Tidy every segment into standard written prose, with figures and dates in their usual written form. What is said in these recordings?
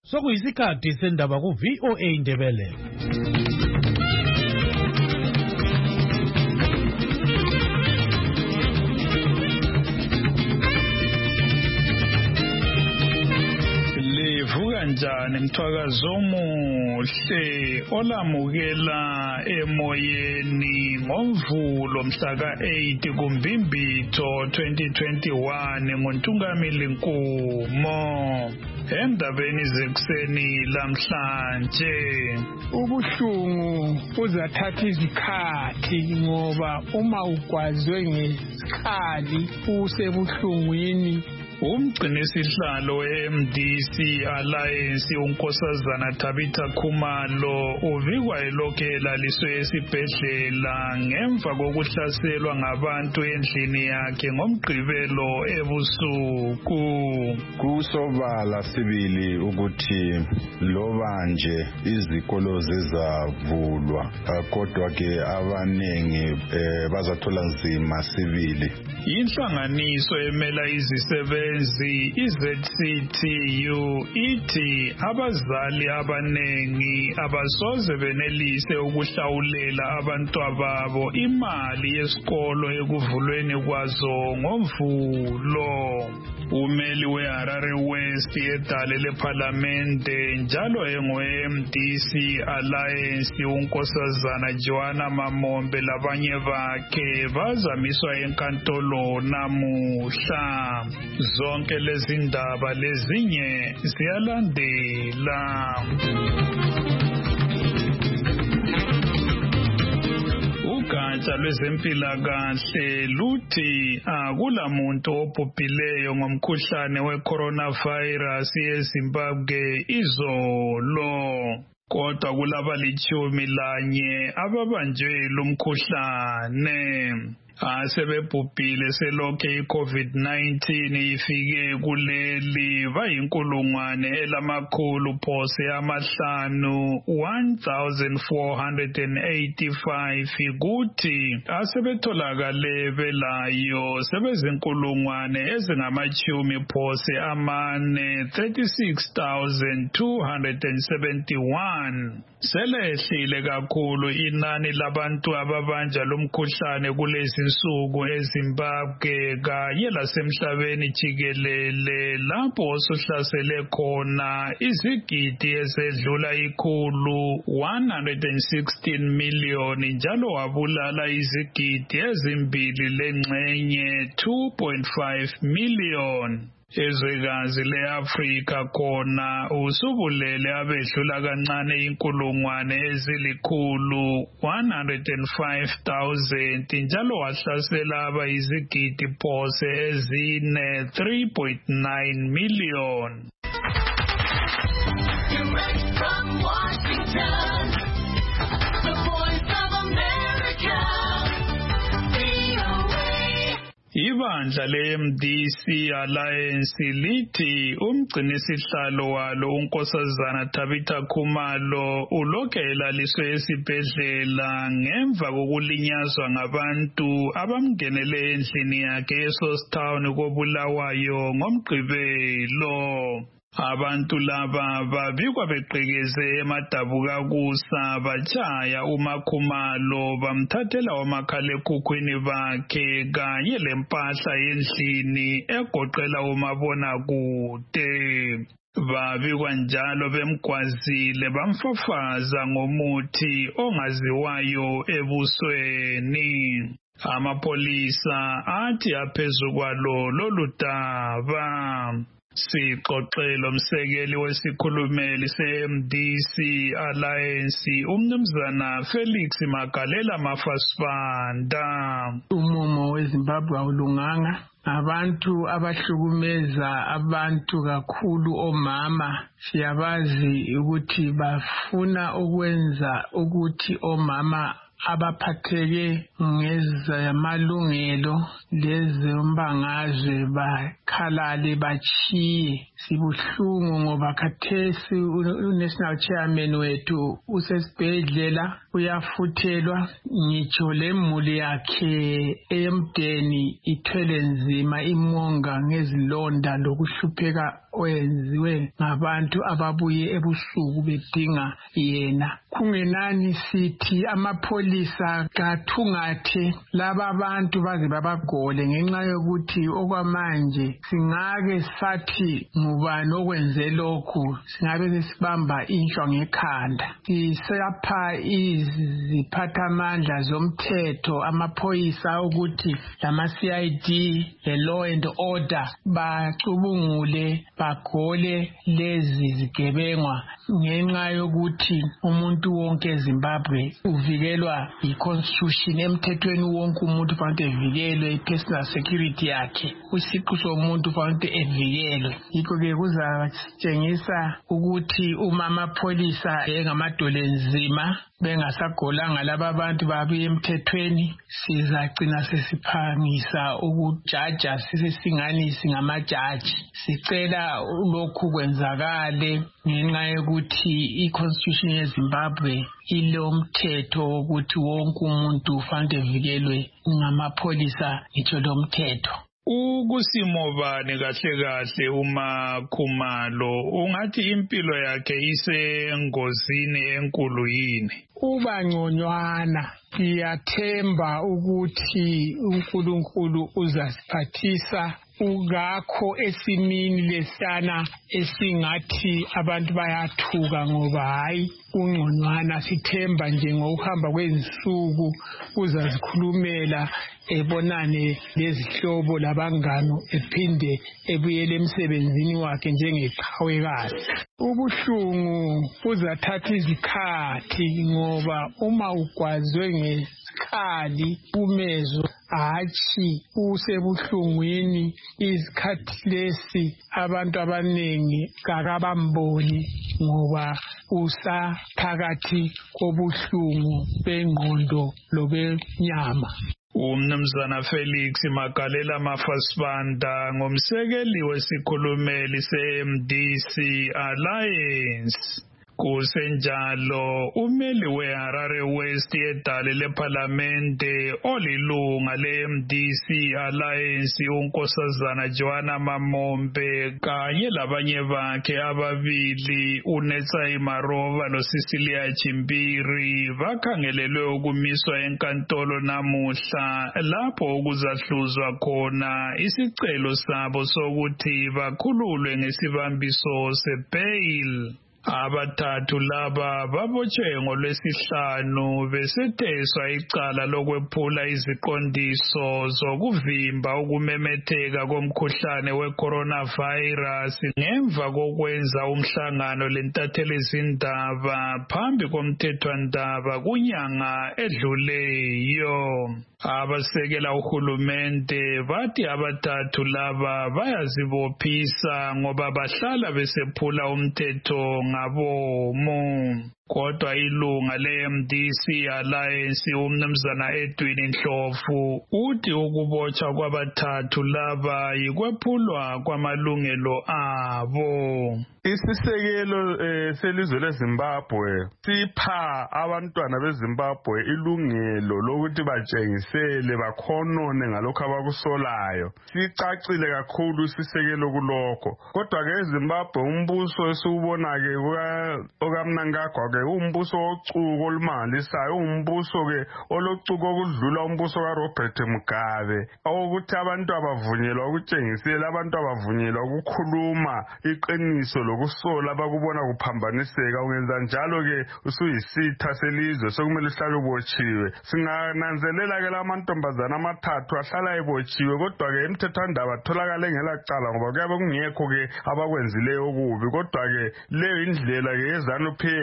Sokuyisikhathi sendaba ku VOA Indebele. Njani mthwakazo omuhle olamukela emoyeni ngoMvulo mhla ka-8 kuMbimbithi 2021 ngoNtungamili Nkumo. Endabeni zekuseni lamhlanje, ubuhlungu uzathatha izikhathi ngoba uma ugwazwe ngesikhali usebuhlungwini. Umgcinisihlalo we-MDC Alliance uNkosazana Tabitha Khumalo uvikwa elokhu elaliswe esibhedlela ngemva kokuhlaselwa ngabantu endlini yakhe ngomgqibelo ebusuku. Kusobala sibili ukuthi loba nje izikolo zezavulwa kodwa ke abanengi bazathola nzima sibili. Inhlanganiso emela izisebenzi iZCTU ithi abazali abanengi abasoze benelise ukuhlawulela abantwababo imali yesikolo ekuvulweni kwazo ngoMvulo. Umeli we-Harare West edale lePhalamende njalo engo-MDC Alliance uNkosazana Joanna Mamombe labanye bakhe bazamiswa enkantolo namuhla. Zonke lezi ndaba lezinye ziyalandela. Ugatsha lwezempilakahle luthi akulamuntu obhubhileyo ngomkhuhlane we-coronavirus eZimbabwe izolo. Kodwa kulaba-11 ababanjwe lumkhuhlane. Asebebhubhile selokhu i-COVID-19 ifike kuleli bayinkulungwane phose 1,485 kuthi asebetholakale belayo sebezinkulungwane phose 36,271. Selehlile kakhulu inani labantu ababanja lomkhuhlane kulezi insuku eZimbabwe kanye lasemhlabeni jikelele lapho osuhlasele khona izigidi ezedlula 116 miliyoni njalo wabulala izigidi ezimbili lengxenye 2.5 miliyoni. Ezwekazi le-Afrika khona usubulele abedlula kancane 105,000 njalo wahlasela abayizigidi phose ezine 3.9 miliyoni. Direct from Washington, the Voice of America, VOA. Ibandla le-MDC Alliance lithi umgcinisihlalo walo uNkosazana Tabitha Khumalo ulokhu elaliswe esibhedlela ngemva kokulinyazwa ngabantu abamngenele endlini yakhe eSourcetown koBulawayo ngomgqibelo. Abantu laba babikwa beqhekeze eMadabukakusa batshaya uMakhumalo bamthathela omakhalekhukhwini bakhe kanye lempahla endlini egoqela umabonakude. Babikwa njalo bemgwazile bamfafaza ngomuthi ongaziwayo ebusweni. Amapolisa athi aphezu kwalo lolu daba. Sixoxelo umsekeli wesikhulumeli se-MDC Alliance umnumzana Felix Magalela Mafasibanda. Umumo weZimbabwe awulunganga. Abantu abahlukumeza abantu kakhulu omama siyabazi ukuthi bafuna ukwenza ukuthi omama abaphatheke ngezamalungelo lezombangazwe bakhalale bachiye. sibuhlungu ngoba khathesi unational chairman wethu usesibhedlela uyafuthelwa ngitsho lemuli yakhe emdeni ithwele nzima imonga ngezilonda lokuhlupheka oyenziwe ngabantu ababuye ebusuku bedinga yena. Kungenani sithi amapholisa kathungathe laba bantu baze babagole ngenxa yokuthi okwamanje singake sathi ngubani okwenze lokhu singabe sesibamba inhlwa ngekhanda. Sisapha iziphathamandla zomthetho amaphoyisa ukuthi lama CID law and order bacubungule bagole lezi zigebengwa ngenxa yokuthi umuntu wonke eZimbabwe uvikelwa i-constitution emthethweni wonke umuntu fanele evikelwe i-personal security yakhe usiqu somuntu fanele evikelwe. Yikho ke kuzatshengisa ukuthi uma amapholisa engamadolo enzima bengasagolanga laba abantu babuye emthethweni sizagcina sesiphangisa ukujaja sisesingani singamajaji. Sicela lokhu kwenzakale ngenxa yokuthi i-constitution yeZimbabwe ilomthetho ukuthi wonke umuntu fanele evikelwe ngamapholisa ngitsho lomthetho. Ukusimo bani kahle kahle uma Khumalo ungathi impilo yakhe isengozini enkulu yini? Uba ngconywana siyathemba ukuthi uNkulunkulu uzasiphathisa ungakho esimini lesana esingathi abantu bayathuka ngoba hayi ungconywana. Sithemba nje ngokuhamba kwensuku uzazikhulumela ebonane lezihlobo labangano ephinde ebuyele emsebenzini wakhe njengeqhawekazi. Ubuhlungu buzathatha izikhathi ngoba uma ugwazwe ngesikhali umezo hatshi usebuhlungwini izikhathi lesi abantu abanengi kakabamboni ngoba usaphakathi kobuhlungu bengqondo lobenyama. Umnumzana Felix Magalela Mafasibanda ngomsekeli wesikhulumeli se-MDC Alliance. Kusenjalo umeli weHarare West edale leParlamente olilunga le-MDC Alliance uNkosazana Joanna Mamombe kanye labanye bakhe ababili uNetsai Marova loCecilia Chimbiri bakhangelelwe ukumiswa enkantolo namuhla lapho kuzahluzwa khona isicelo sabo sokuthi bakhululwe ngesibambiso sebail. Abathathu laba babotshwe ngoLwesihlanu besetheswa icala lokwephula iziqondiso zokuvimba ukumemetheka komkhuhlane we-coronavirus ngemva kokwenza umhlangano lentathelezindaba phambi komthethwandaba kunyanga edluleyo. Abasekela uhulumende bathi abathathu laba bayazibophisa ngoba bahlala besephula umthetho ngabomu. Kodwa ilunga le-MDC Alliance umnumzana Edwin Ndlovu uthi ukubotshwa kwabathathu laba yikwephulwa kwamalungelo abo. Isisekelo selizwe leZimbabwe sipha abantwana beZimbabwe ilungelo lokuthi batshengisele bakhonone ngalokho abakusolayo. Sicacile kakhulu isisekelo kulokho. Kodwa ke eZimbabwe umbuso esiwubona ke okamnankagwa ke umbuso ocuko olumangalisayo, umbuso ke olocuko okudlula umbuso kaRobert Mugabe ukuthi abantu abavunyelwa ukutshengisela, abantu abavunyelwa ukukhuluma iqiniso lokusola abakubona kuphambaniseka. Ungenza njalo ke usuyisitha selizwe sokumele uhlale ubotshiwe. Singananzelela ke lamantombazana amathathu ahlala ebotshiwe kodwa ke emthethwandaba atholakala engelacala ngoba kuyabe kungekho ke abakwenzileyo okubi. Kodwa ke leyo indlela ke yeZANU-PF yabe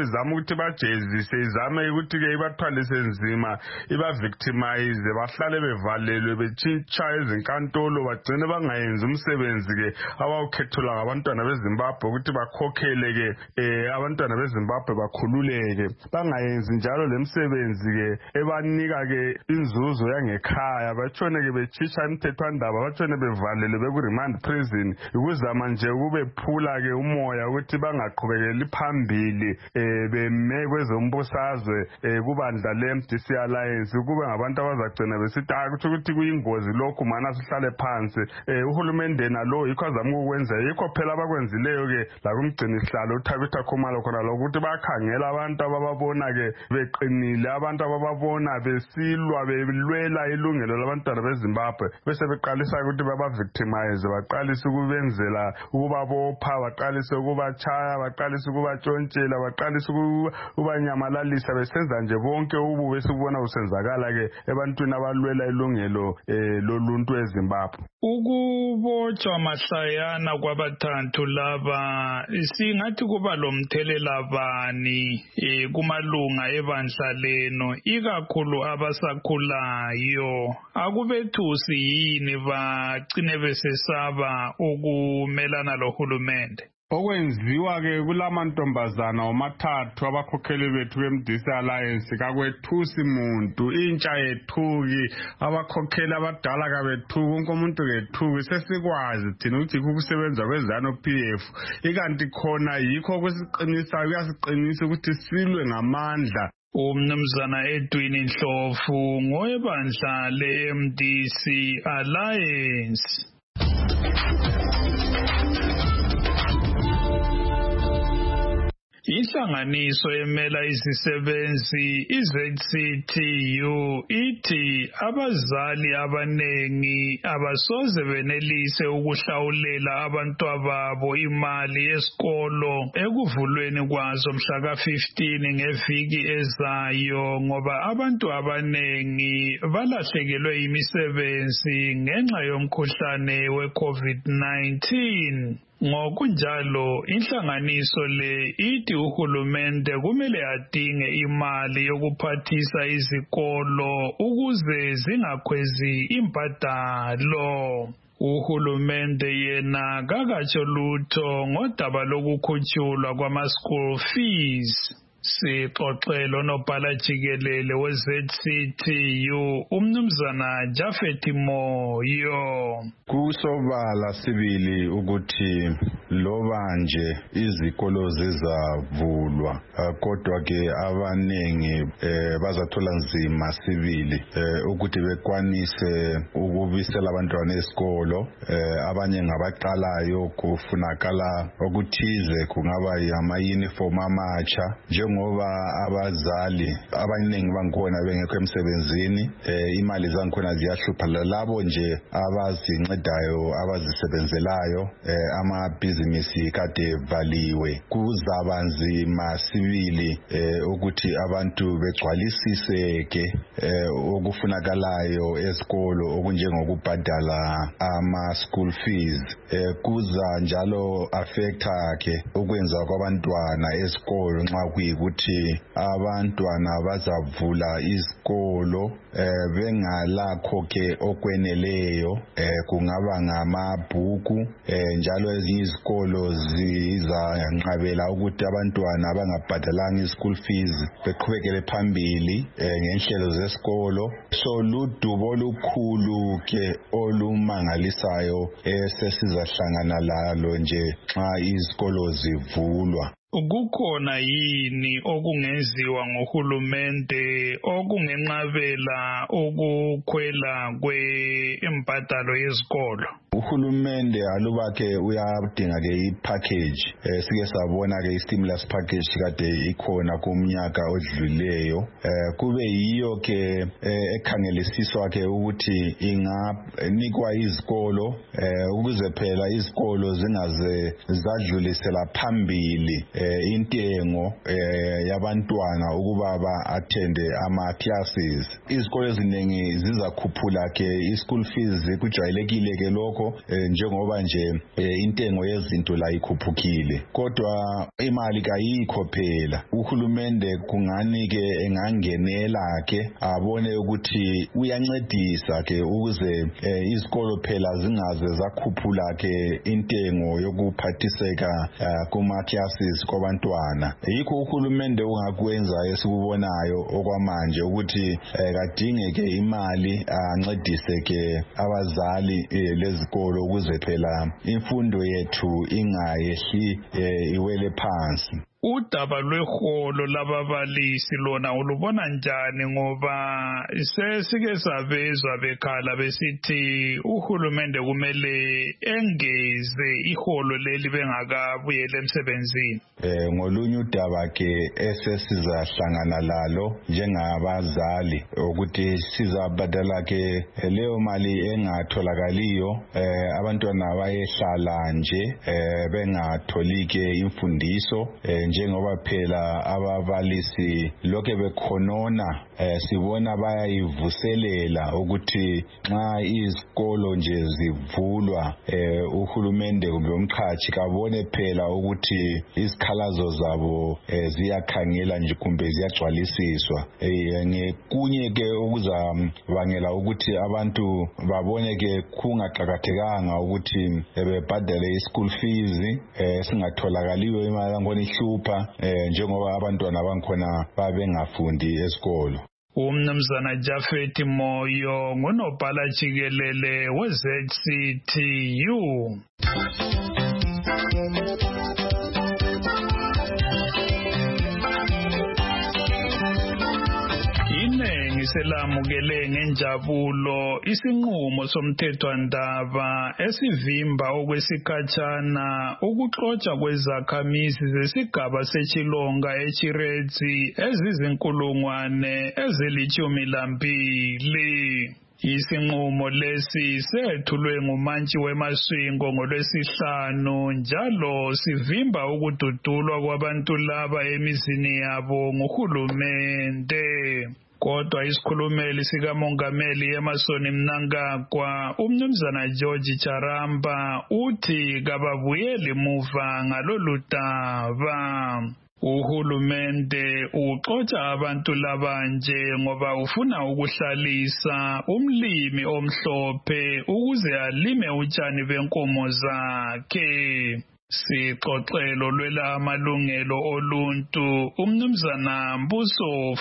ingabe izama ukuthi bajezise izame ukuthi-ke ibathwalise nzima iba-victimize bahlale bevalelwe betshintsha ezinkantolo bagcine bangayenzi umsebenzi-ke abawukhethelwa ngabantwana beZimbabwe ukuthi bakhokhele-ke abantwana beZimbabwe bakhululeke, bangayenzi njalo le msebenzi-ke ebanika-ke inzuzo yangekhaya, batshone-ke betshitsha imthethwandaba, batshone bevalelwe beku-remand prison, ukuzama nje ukubephula-ke umoya ukuthi bangaqhubekeli phambili beme kwezombusazwe kubandla le-MDC Alliance, kube ngabantu abazagcina besithi kutsho ukuthi kuyingozi lokhu mana sihlale phansi. Uhulumende nalo yikho azama ukukwenza, yikho phela abakwenzileyo-ke lakumgcini sihlalo uThabitha Khumalo khona lokho ukuthi bakhangela abantu abababona-ke beqinile, abantu abababona besilwa belwela ilungelo labantwana beZimbabwe, bese beqalisa ukuthi baba-victimize, baqalise ukubenzela ukubabopha, baqalise ukubatshaya, baqalise ukubatshontshela, baqalise ukubanyamalalisa, besenza nje bonke ububi esibona kusenzakala-ke ebantwini abalwela ilungelo loluntu eZimbabwe. Ukubotshwa mahlayana kwabathathu laba singathi kuba lomthelela bani kumalunga ebandla leno, ikakhulu abasakhulayo? Akubethusi yini bagcine besesaba ukumelana lohulumende? Okwenziwa-ke kulamantombazana omathathu abakhokheli bethu beMDC Alliance kakwethusi muntu, intsha yethuki, abakhokheli abadala kabethuki, wonke umuntu kethuki, sesikwazi thina ukuthi yikho ukusebenza kweZANU-PF, ikanti khona yikho kusiqinisayo, kuyasiqinisa ukuthi silwe ngamandla. Umnumzana Edwin Ndlovu ngowebandla le-MDC Alliance. Inhlanganiso emela izisebenzi iZCTU ithi abazali abanengi abasoze benelise ukuhlawulela abantwababo imali yesikolo ekuvulweni kwazo mhla ka-15 ngeviki ezayo ngoba abantu abanengi balahlekelwe imisebenzi ngenxa yomkhuhlane we-COVID-19. Ngokunjalo inhlanganiso le ithi uhulumende kumele adinge imali yokuphathisa izikolo ukuze zingakhwezi imbadalo. Uhulumende yena kakatsho lutho ngodaba lokukhutshulwa kwama-school fees. Sixoxele unobhala jikelele we-ZCTU umnumzana Japhet Moyo. Kusobala sibili ukuthi loba nje izikolo zizavulwa kodwa ke abanengi bazathola nzima sibili ukuthi bekwanise ukubisela abantwana esikolo, abanye ngabaqalayo kufunakala okuthize, kungaba ama-uniform amatsha, njengoba abazali abaningi bangikhona bengekho emsebenzini, imali zangikhona ziyahlupha, labo nje abazincedayo abazisebenzelayo, amabhizinisi kade valiwe, kuzaba nzima sibili ukuthi abantu begcwalisiseke okufunakalayo esikolo okunjengokubhadala ama-school fees, kuza njalo affecta ke ukwenza kwabantwana esikolo nxa kuyikuthi abantwana bazavula izikolo bengalakho ke okweneleyo, kungaba ngamabhuku, njalo ezinye izikolo zizanqabela ukuthi abantwana abangabhadalanga i-school fees beqhubekele phambili ngenhlelo zesikolo. So ludubo olukhulu ke olumangalisayo sesizahlangana lalo nje xa izikolo zivulwa. Kukhona yini okungenziwa ngohulumende okungenqabela ukukhwela kwembadalo yezikolo? Uhulumende aluba ke uyadinga ke ipackage, sike sabona ke i-stimulus package kade ikhona kumnyaka odlulileyo, kube yiyo ke ekhangelisiswa ke ukuthi inganikwa izikolo ukuze phela izikolo zingaze zadlulisela phambili intengo yabantwana ukuba ba-attende ama-classes. Izikole eziningi zizakhuphula ke i-school fees kujwayelekile ke lokho njengoba nje intengo yezinto la ikhuphukile. Kodwa imali kayikho phela. Uhulumende kungani ke engangenela ke abone ukuthi uyancedisa ke ukuze izikolo phela zingaze zakhuphula ke intengo yokuphathiseka kuma-classes kwabantwana. Yikho uhulumende ungakwenza esikubonayo okwamanje ukuthi kadingeke imali ancedise ke abazali lezikolo ukuze phela imfundo yethu ingayehli iwele phansi. Udaba lweholo lababalisi lona ulubona njani ngoba sesike savezwa bekhala besithi uhulumende kumele engeze iholo leli bengakabuyela emsebenzini? Ngolunye udaba ke esesizahlangana lalo njengabazali ukuthi sizabhadala ke leyo mali engatholakaliyo, abantwana bayehlala nje bengatholi ke imfundiso njengoba phela ababalisi lokho bekhonona sibona bayayivuselela ukuthi nxa izikolo nje zivulwa uhulumende kumbe umqhashi kabone phela ukuthi izikhalazo zabo ziyakhangela nje kumbe ziyagcwalisiswa. Ngekunye ke ukuzabangela ukuthi abantu babone ke kungaqakathekanga ukuthi bebhadale i-school fees singatholakaliyo imali yakhona ihlupha njengoba abantwana bankhona babengafundi esikolo. Umnumzana Japhet Moyo ngunobhala jikelele we-ZCTU. Selamukele ngenjabulo isinqumo somthethwandaba esivimba okwesikhatshana ukuxotsha kwezakhamizi zesigaba seChilonga eChiredzi ezizinkulungwane ezili-12. Isinqumo lesi sethulwe ngumantshi wemaswingo ngolwesihlanu njalo sivimba ukududulwa kwabantu laba emizini yabo nguhulumende. Kodwa isikhulumeli sikamongameli Emmerson Mnangagwa umnumzana George Charamba uthi kababuyeli muva ngalolu daba. Uhulumende uxotsha abantu labanje ngoba ufuna ukuhlalisa umlimi omhlophe ukuze alime utshani benkomo zakhe. Sixoxelo lwela amalungelo oluntu umnumzana Mbuso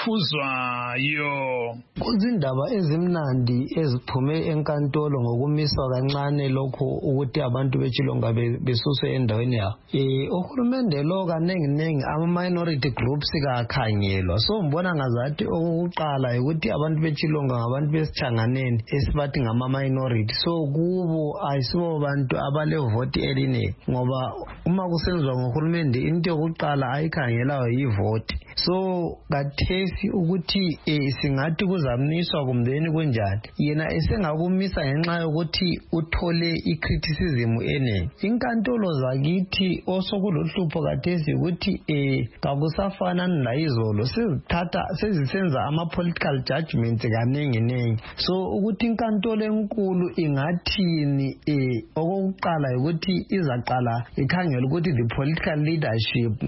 Fuzwayo. Kuzindaba ezimnandi eziphume enkantolo ngokumiswa kancane lokho ukuthi abantu beChilonga besuswe endaweni yabo. Uhulumende lo kanenginengi ama-minority groups kakhangelwa. So mbona ngazathi okokuqala ukuthi abantu beChilonga ngabantu besichanganeni esibathi ngama-minority. So kubo ayisibo bantu abalevoti elinengi ngoba uma kusenziwa ngohulumende into yokuqala ayikhangelayo yivoti. So kathesi ukuthi singathi kuzamiswa kumbeni kunjani yena esengakumisa ngenxa yokuthi uthole icriticism enengi. Inkantolo zakithi osokuluhlupho kathesi ukuthi kakusafanani layizolo sezisenza ama-political judgments kanenginengi. So ukuthi inkantolo enkulu ingathini okokuqala ukuthi izaqala ikhangela ukuthi the political leadership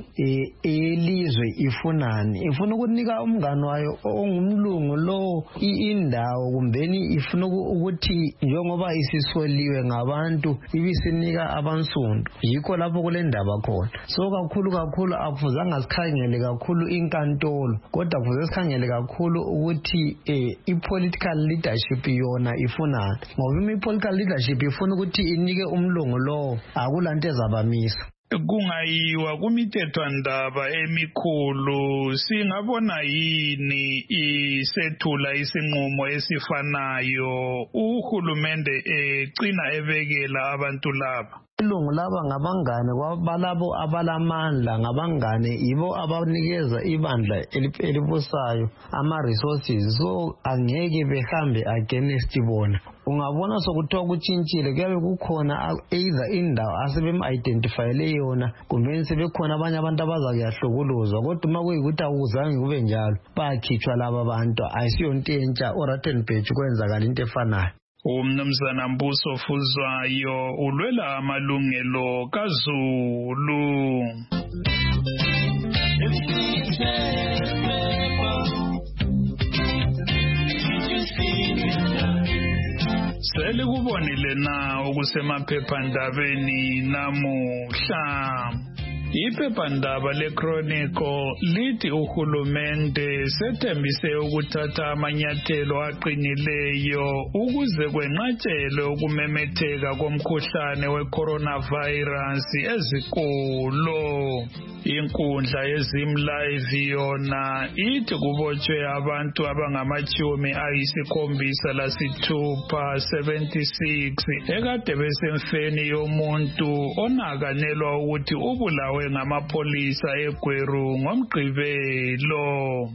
elizwe ifunani, ifuna ukunika umngane wayo ongumlungu lo indawo kumbeni ifuna ukuthi njengoba isisoliwe ngabantu ibisinika abansundu. Yikho lapho kule ndaba khona. So kakhulu akufuzanga sikhangele kakhulu inkantolo kodwa kufuze sikhangele kakhulu ukuthi i-political leadership yona ifunani ngoba i-political leadership ifuna ukuthi inike umlungu lo akulanto ezabamisa. Kungayiwa kumithethwandaba emikhulu singabona yini isethula isinqumo esifanayo uhulumende ecina ebekela abantu laba. Ilungu laba ngabangane balabo abalamandla ngabangane ibo abanikeza ibandla elibusayo ama-resources. So angeke behambe against bona. ungabona sokuthiwa kutshintshile kuyabe kukhona either indawo asebem-identifyele yona kumbe sebekhona abanye abantu abazakuyahlukuluzwa kodwa uma kuyikuthi akuzange kube njalo bayakhitshwa laba bantu ayisiyo nto entsha oRattenberg kwenzakala into efanayo. Umnumzana Mbuso Fuzwayo ulwela amalungelo kaZulu. Selikubonile na okusemaphephandabeni namuhla. Iphephandaba leChronicle lithi uhulumende sethembise ukuthatha amanyathelo aqinileyo ukuze kwenqatshelwe ukumemetheka komkhuhlane we-coronavirus ezikolo. Inkundla yeZimlive yona ithi kubotshwe abantu abangama-76 ekade besemfeni yomuntu onakanelwa ukuthi ubulawe ngamapolisa eGweru ngoMgqibelo.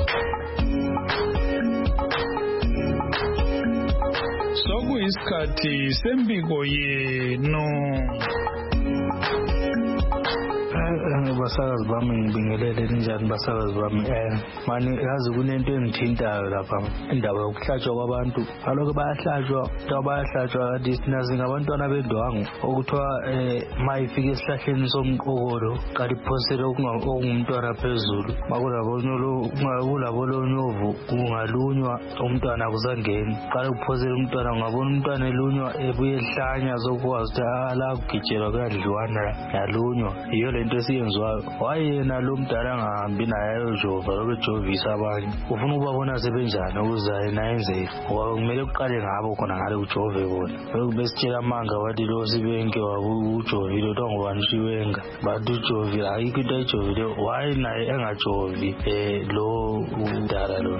Sokuyisikhathi sembiko yenu. Basakazi bami ngibingelele njani basakazi bami mani yazi kunento engithintayo lapha indaba yokuhlatshwa kwabantu aloko bayahlatshwa nazi ngabantwana bendwangu okuthiwa mayifika esihlahleni somqokolo kanti phosele okungumntwana phezulu makulabo lonyovu kungalunywa umntwana akuzangeni qala kuphosele umntwana ungabona umntwana elunywa ebuye ehlanya zokwazi ukuthi ala kugijelwa kuyadliwana yalunywa iyo lento esiyenziwayo wayena lo mdala angahambi naye ayojova lokujovisa abanye ufuna ukubabona sebenjani ukuze yena yenze kumele kuqale ngabo khona ngale kujove bona lokhu besitshela amanga wathi lo sibenke ujovile kuthiwa ngubani uShiwenga bathi ujovile ayikho into ayijovile waye naye engajovi lo mdala lo.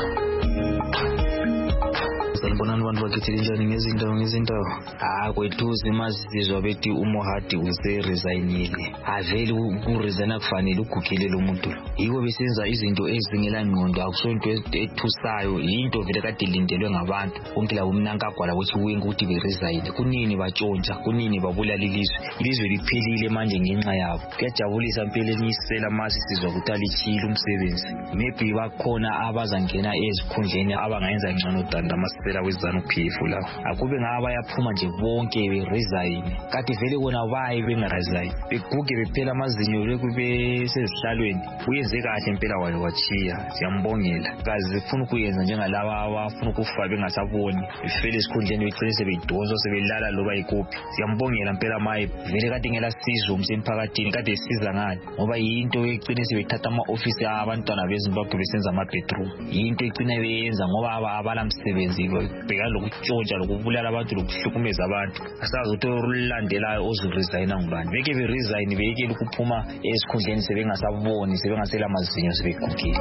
Sanibonani abantu bakhethile njani ngezinto kwethuze masizizwa bethi uMohadi useresign avele ukuresigna kufanele ugugile lo muntu yiko besenza izinto ezingela ngqondo akusonto ethusayo into vele kade lindelwe ngabantu konke la umnankagwala ukuthi wenga ukuthi beresign kunini batshontsha kunini babulala ilizwe liphelile manje ngenxa yabo kuyajabulisa empeleni isela masizizwa ukuthi alichile umsebenzi maybe bakhona abazangena ezikhundleni abangayenza ngcono danda masela weZANU-PF la akube ngaba yaphuma nje bonke beresign kade vele kona bayi bengaresign beguge bephela amazinyo lekube sezihlalweni uyenze kahle impela wayo wachiya siyambongela kazi ufuna ukuyenza njengalaba abafuna ukufa bengasaboni befele esikhundleni becele sebedonso sebelala loba ikuphi siyambongela impela maye vele kade ngela sizo umsemphakathini kade siza ngani ngoba yinto ecine sebethatha ama-office abantwana beZimbabwe besenza ama-bedroom yinto ecine beyenza ngoba abalamsebenzi bheka lokutshontsha lokubulala abantu lokuhlukumeza abantu asazi ukuthi olulandelayo ozoresigna ngubani beke beresign beke ukuphuma esikhundleni sebengasaboni sebengasela amazinyo sebegugile.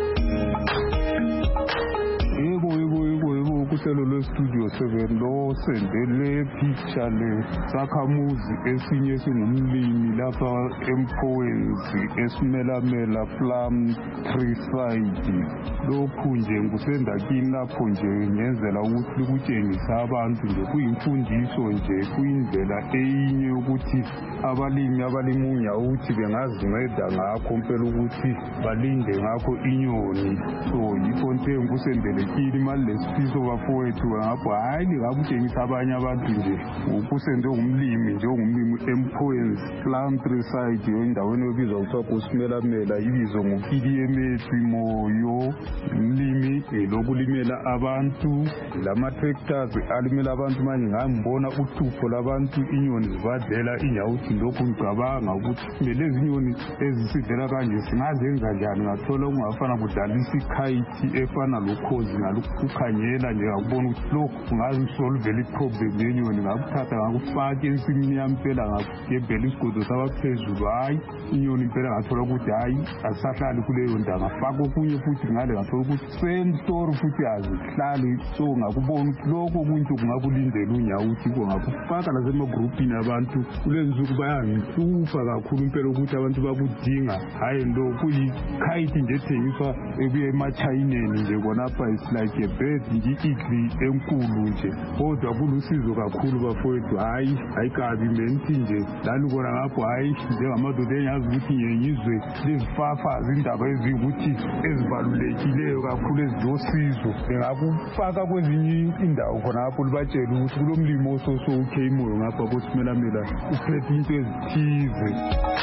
Kuhlelo lwestudio 7 lo sendele picture le sakhamuzi esinye singumlimi lapha eMphowenzi esimelamela Plum Tree Side lokhu nje ngusenda kini lapho nje ngenzela ukuthi ukutshengisa abantu nje kuyimfundiso nje kuyindlela eyinye ukuthi abalimi abalimunya ukuthi bengazinceda ngakho impela ukuthi balinde ngakho inyoni so yikho nje ngusendele kini malesifiso bafowethu ngapho hayi ngakutshengisa abanye abantu nje ukusende ngumlimi eMphowenzi Plum Tree Side endaweni ebizwa kuthiwa kusimelamela ibizo nguPDMS Moyo umlimi lokulimela abantu lama-tractors alimela abantu manje ngambona uhlupho labantu inyoni zibadlela inyawuthi lokhu ngicabanga ukuthi lezi inyoni ezisidlela kanje singazenza njani ngathola okungafana kudlalisa ikhayithi efana lokhozi ngalukukhanyela nje ngakubona ukuthi lokhu kungazisolvela iproblem yenyoni ngakuthatha ngakufaka ensimini yami impela ngakuyebhela isigodo sabaphezulu hayi inyoni impela ngathola ukuthi hayi asisahlali kuleyo ndawo ngafaka okunye futhi ngale ngathola ukuthi same story futhi azihlali so ngakubona ukuthi lokho okunye kungakulindela unyawuthi ngakufaka nasemagruphini abantu kulezi nsuku bayangihlupha kakhulu impela ukuthi abantu bakudinga hayi lo kuyikhayithi nje ethengiswa ebuye emachayineni nje konapha is like a bird nje imisebenzi enkulu nje kodwa kulusizo kakhulu bafowethu hayi kabi menithi nje lani kona ngapho hayi njengamadoda enyazi ukuthi ngiyizwe lezifafa zindaba ezikuthi ezibalulekileyo kakhulu ezilosizo ngakufaka kwezinye indawo khonapho libatshela ukuthi kulomlimo ososokhe imoyo ngapha kosimelamela uphethe into ezithize.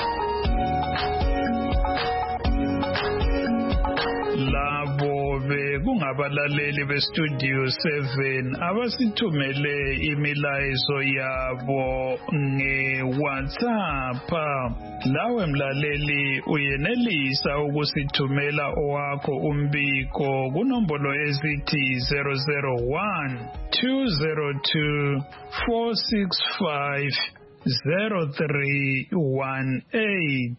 Labo bekungabalaleli bestudio 7 abasithumele imilayezo yabo ngeWhatsApp. Lawe mlaleli uyenelisa ukusithumela owakho umbiko kunombolo ezithi 001 202 465 0318.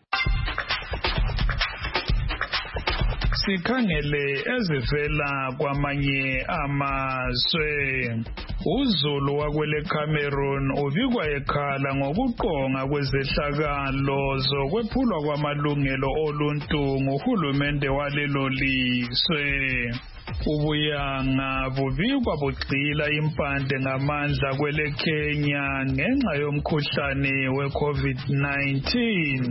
Sikhangele ezivela kwamanye amazwe. uZulu wakwele Cameroon ubikwa ekhala ngokuqonga kwezehlakalo zokwephulwa kwamalungelo oluntu nguhulumende walelo lizwe. Ubuyanga bubikwa bugxila impande ngamandla kwele Kenya ngenxa yomkhuhlane we-COVID-19.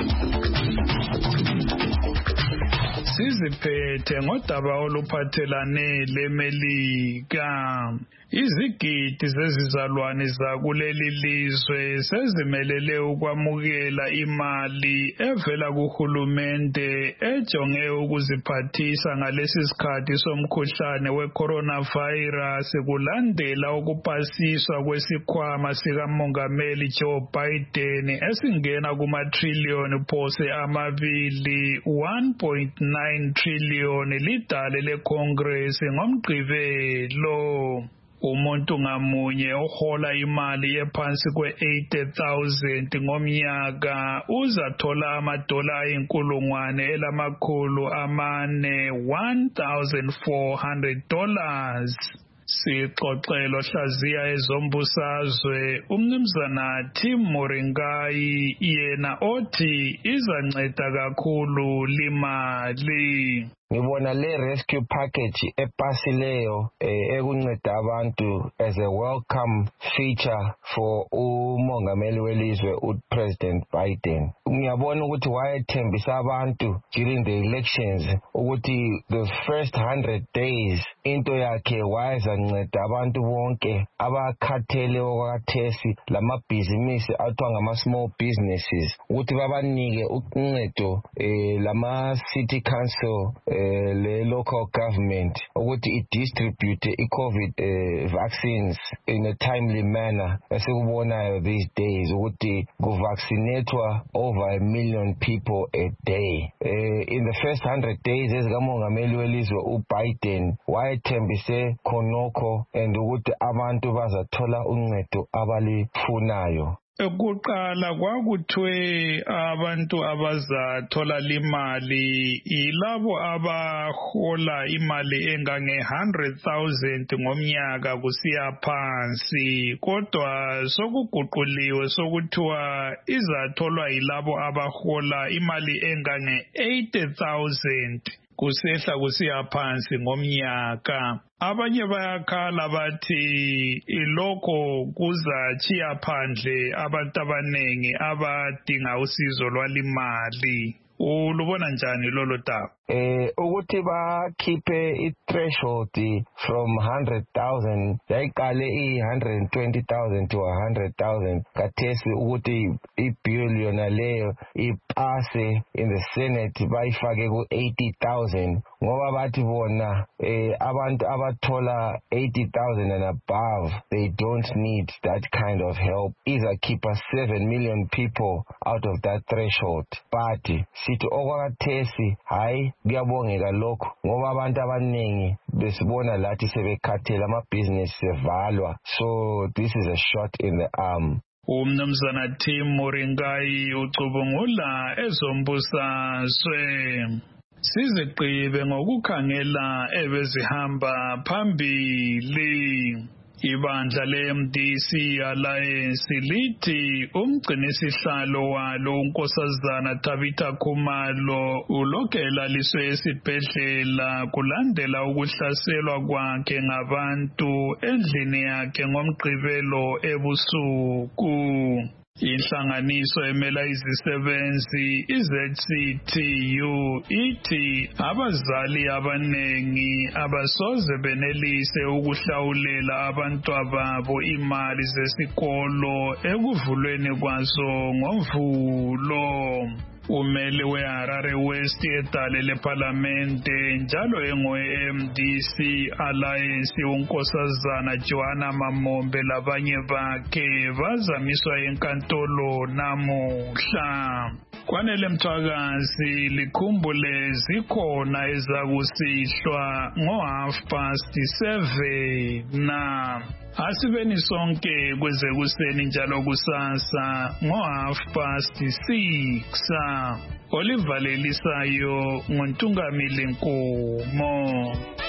Siziphethe ngodaba oluphathelane leMelika. Izigidi zezizalwane zakuleli lizwe sezimelele ukwamukela imali evela kuhulumende ejonge ukuziphathisa ngalesi sikhathi somkhuhlane we-coronavirus kulandela ukupasiswa kwesikhwama sikamongameli Joe Biden esingena kumatriliyoni phose amabili 1.9 trillion lidale leCongress ngomgqibelo. Umuntu ngamunye ohola imali ephansi kwe-80,000 ngomnyaka uzathola amadola ayinkulungwane elamakhulu amane $1,400. Sixoxelo hlaziya ezombusazwe umnumzana Tim Moringai yena othi izanceda kakhulu limali. Ngibona le rescue package epasileyo ekunceda abantu as a welcome feature for umongameli welizwe uPresident Biden. Ngiyabona ukuthi wayethembisa abantu during the elections ukuthi the first 100 days into yakhe wayezanceda abantu bonke abakhathele okwakathesi lamabhizinisi athiwa ngama-small businesses ukuthi babanike uncedo lama city council le local government ukuthi i-distribute i-COVID vaccines in a timely manner. Esikubonayo these days ukuthi kuvaccinatwa over 1 million people a day. In the first 100 days ezikamongameli welizwe uBiden wayethembise khonokho and ukuthi abantu bazathola uncedo abalifunayo. Ekuqala kwakuthiwe abantu abazathola limali yilabo abahola imali engange 100,000 ngomnyaka kusiya phansi, kodwa sokuguquliwe sokuthiwa izatholwa yilabo abahola imali engange 80,000 kusehla kusiya phansi ngomnyaka. Abanye bayakhala bathi ilokho kuzachiya phandle abantu abanengi abadinga usizo lwalimali. Ulubona njani lolo daba? Ukuthi bakhiphe i-threshold from 100,000 yayiqale i-120,000 to 100,000 kathesi ukuthi i-bill yona leyo ipase in the Senate bayifake ku-80,000 ngoba bathi bona abantu abathola 80,000 and above they don't need that kind of help. Izakhipha 7 million people out of that threshold. But sithi okwakathesi hayi kuyabongeka lokho ngoba abantu abaningi besibona lathi sebekhathela amabhizinisi sevalwa, so this is a shot in the arm. Umnumzana Tim Moringai ucubungula ezombusazwe. Sizigqibe ngokukhangela ebezihamba phambili. Ibandla le-MDC Alliance lithi umgcinisihlalo walo uNkosazana Tabitha Khumalo ulokhu elaliswe esibhedlela kulandela ukuhlaselwa kwakhe ngabantu endlini yakhe ngoMgqibelo ebusuku. Inhlanganiso emela izisebenzi iZCTU ithi abazali abanengi abasoze benelise ukuhlawulela abantwababo imali zesikolo ekuvulweni kwazo ngoMvulo. Umeli we-Harare West edale leParlamente njalo engowe-MDC Alliance uNkosazana Joanna Mamombe labanye bakhe bazamiswa enkantolo namuhla. Kwanele Mthwakazi likhumbule zikhona ezakusihlwa ngo7:30 na asibeni sonke kweze kuseni njalo kusasa ngo6:30. Olivalelisayo nguNtungamili Nkomo.